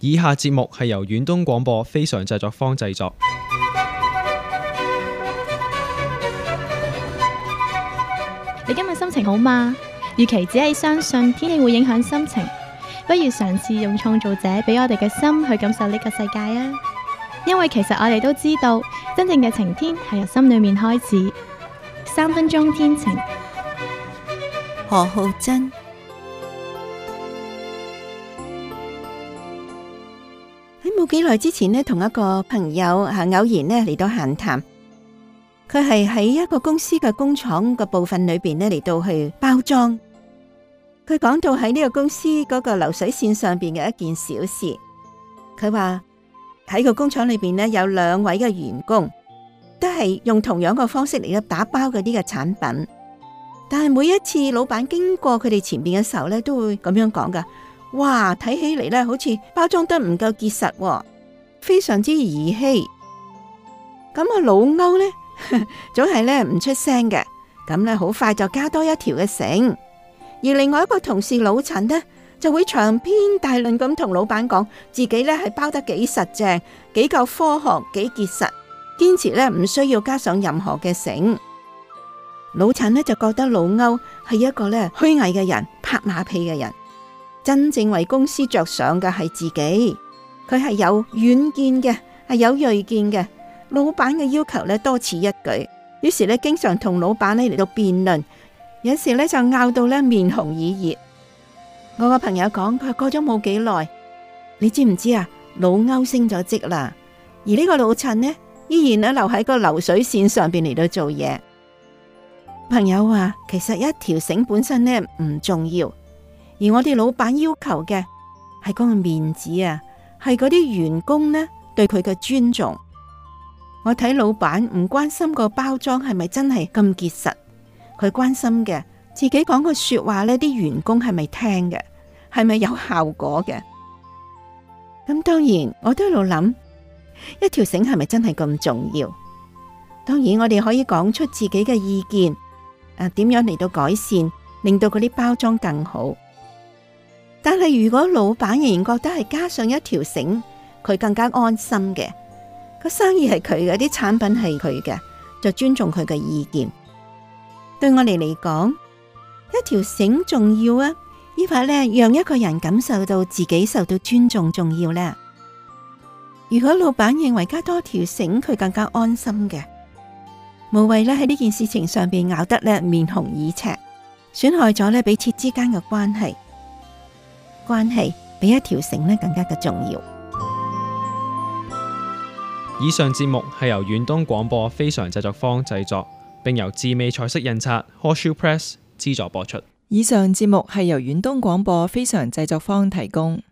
以下節目係由遠東廣播非常製作坊製作。 你今日心情好嗎？與其只係相信天氣會影響心情，不如嘗試用創造者俾我哋嘅心去感受呢個世界啊！因為其實我哋都知道，真正嘅晴天係由心裏面開始。3分鐘天晴， 何浩珍。喺冇幾耐之前呢，同一個朋友偶然呢嚟到閒談。佢係喺一個公司嘅工廠嘅部分裏邊呢嚟到去包裝。佢講到喺呢個公司嗰個流水線上邊嘅一件小事。佢話喺個工廠裏邊呢有2位嘅員工，都係用同樣嘅方式嚟到打包嗰啲嘅產品。但係每一次老闆經過佢哋前邊嘅時候呢，都會咁樣講噶。哇，睇起嚟呢好似包裝得唔夠結實，非常之兒戲。咁啊，老歐呢總係咧唔出聲嘅，咁咧好快就加多一條嘅繩。而另外一個同事老陳呢，就會長篇大論咁同老闆講自己咧係包得幾實淨，幾夠科學，幾結實，堅持咧唔需要加上任何嘅繩。老陳呢就覺得老歐係一個咧虛偽嘅人，拍馬屁嘅人。真正為公司着想嘅係自己，佢係有遠見嘅，係有銳見嘅。老闆嘅要求咧多此一舉，於是咧經常同老闆咧嚟到辯論，有時咧就拗到咧面紅耳熱。我個朋友講，佢過咗冇幾耐，你知唔知啊？老歐升咗職啦，而呢個老陳呢，依然咧留喺個流水線上邊嚟到做嘢。朋友話，其實一條繩本身呢唔重要，而我哋老闆要求嘅係嗰個面子啊，係嗰啲員工呢對佢嘅尊重。我睇老闆唔關心個包裝係咪真係咁結實，佢關心嘅自己講個說話呢啲員工係咪聽嘅，係咪有效果嘅。咁當然我都喺度諗，一條繩係咪真係咁重要？當然我哋可以講出自己嘅意見，點樣嚟到改善，令到嗰啲包裝更好。但係如果老闆仍然覺得係加上一條繩，佢更加安心嘅。個生意係佢嘅，啲產品係佢嘅，就尊重佢嘅意見。對我哋嚟講，一條繩重要啊，依法咧讓一個人感受到自己受到尊重重要咧。如果老闆認為加多條繩佢更加安心嘅，無謂咧喺呢件事情上邊拗得咧面紅耳赤，損害咗咧彼此之間嘅關係。關係比一條繩咧更加嘅重要。 以上節目係由遠東廣播非常製作坊製作，並由智美彩色印刷 Horseshoe Press 資助播出。 以上節目係由遠東廣播非常製作坊提供。